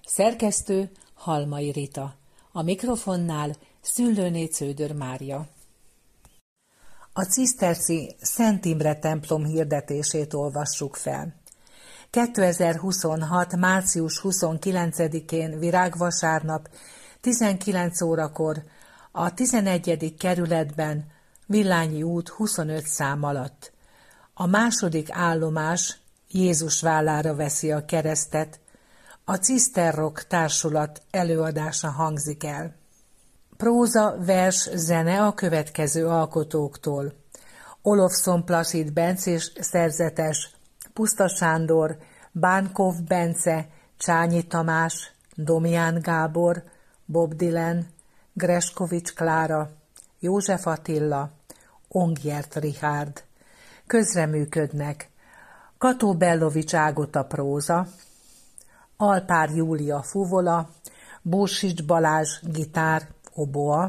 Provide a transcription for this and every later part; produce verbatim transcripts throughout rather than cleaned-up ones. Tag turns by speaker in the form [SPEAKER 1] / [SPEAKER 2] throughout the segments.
[SPEAKER 1] Szerkesztő Halmai Rita. A mikrofonnál Szüllőné Cződör Mária. A ciszterci Szent Imre templom hirdetését olvassuk fel. kétezer-huszonhat. március huszonkilencedikén virágvasárnap tizenkilenc órakor a tizenegyedik kerületben Villányi út huszonöt szám alatt. A második állomás Jézus vállára veszi a keresztet, a Ciszterrock társulat előadása hangzik el. Próza, vers, zene a következő alkotóktól: Olofszon Placid bencés szerzetes, Puszta Sándor, Bánkov Bence, Csányi Tamás, Domján Gábor, Bob Dylan, Greskovics Klára, József Attila, Ongyert Richárd. Közreműködnek Kató Bellovics Ágota próza, Alpár Júlia fuvola, Búsics Balázs gitár, oboa,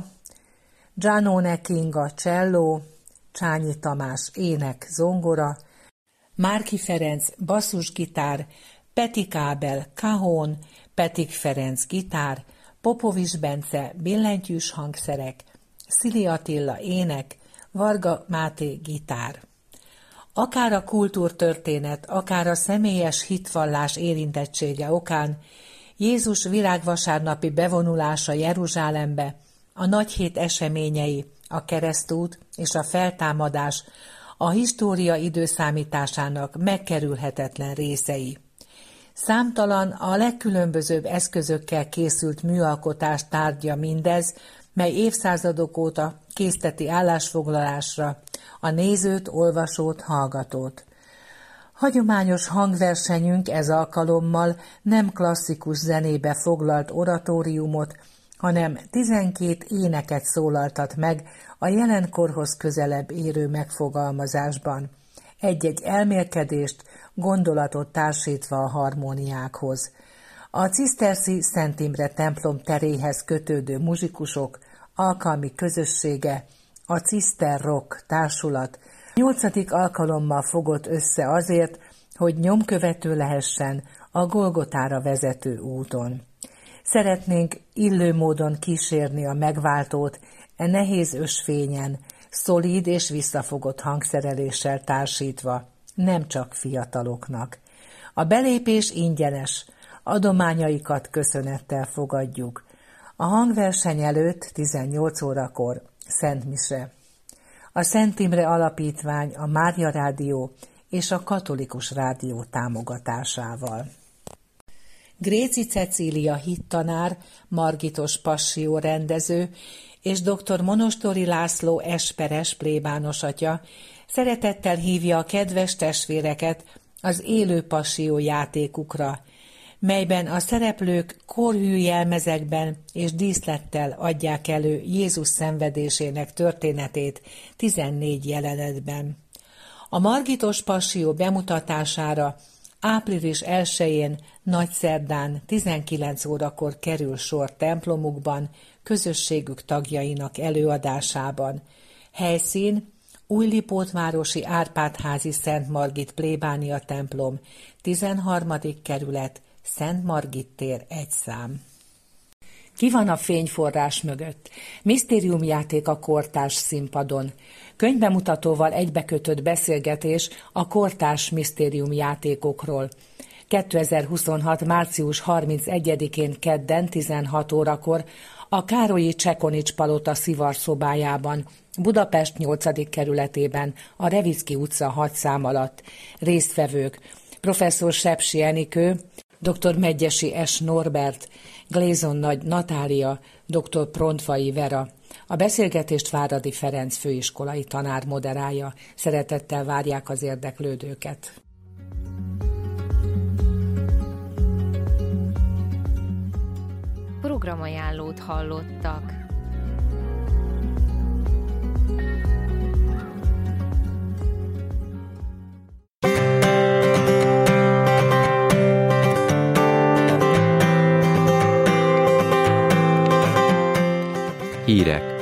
[SPEAKER 1] Gianone Kinga cselló, Csányi Tamás ének, zongora, Márki Ferenc basszusgitár, Peti Kábel kahón, Petik Ferenc gitár, Popovics Bence billentyűs hangszerek, Szili Attila ének, Varga Máté gitár. Akár a kultúrtörténet, akár a személyes hitvallás érintettsége okán Jézus virágvasárnapi bevonulása Jeruzsálembe, a nagyhét eseményei, a keresztút és a feltámadás a história időszámításának megkerülhetetlen részei. Számtalan, a legkülönbözőbb eszközökkel készült műalkotás tárgya mindez, mely évszázadok óta készteti állásfoglalásra a nézőt, olvasót, hallgatót. Hagyományos hangversenyünk ez alkalommal nem klasszikus zenébe foglalt oratóriumot, hanem tizenkét éneket szólaltat meg a jelenkorhoz közelebb érő megfogalmazásban, egy-egy elmélkedést, gondolatot társítva a harmóniákhoz. A ciszterci Szent Imre templom teréhez kötődő muzsikusok alkalmi közössége, a Ciszterrock társulat nyolcadik alkalommal fogott össze azért, hogy nyomkövető lehessen a Golgotára vezető úton. Szeretnénk illő módon kísérni a megváltót e nehéz ösvényen, szolíd és visszafogott hangszereléssel társítva, nem csak fiataloknak. A belépés ingyenes, adományaikat köszönettel fogadjuk. A hangverseny előtt tizennyolc órakor Szent Mise. A Szent Imre Alapítvány, a Mária Rádió és a Katolikus Rádió támogatásával. Gréci Cecília hittanár, Margitos Passió rendező és dr. Monostori László esperes plébános atya szeretettel hívja a kedves testvéreket az élő passió játékukra, melyben a szereplők korhű jelmezekben és díszlettel adják elő Jézus szenvedésének történetét tizennégy jelenetben. A Margitos Passió bemutatására április elsején nagyszerdán tizenkilenc órakor kerül sor templomukban, közösségük tagjainak előadásában. Helyszín: Újlipótvárosi Árpád-házi Szent Margit plébánia templom, tizenharmadik kerület, Szent Margit tér egy szám. Ki van a fényforrás mögött? Misztériumjáték a kortárs színpadon. Könyvbemutatóval egybekötött beszélgetés a kortárs misztériumjátékokról. kétezer-huszonhat. március harmincegyedikén kedden tizenhat órakor a Károlyi Csekonics palota szivarszobájában, Budapest nyolcadik kerületében, a Revicki utca hat szám alatt. Résztvevők: professzor Sepsi Enikő, dr. Medgyessy S. Norbert, Glézon Nagy Natália, dr. Prontfai Vera. A beszélgetést Váradi Ferenc főiskolai tanár moderálja. Szeretettel várják az érdeklődőket.
[SPEAKER 2] Programajánlót hallottak.
[SPEAKER 3] Hírek.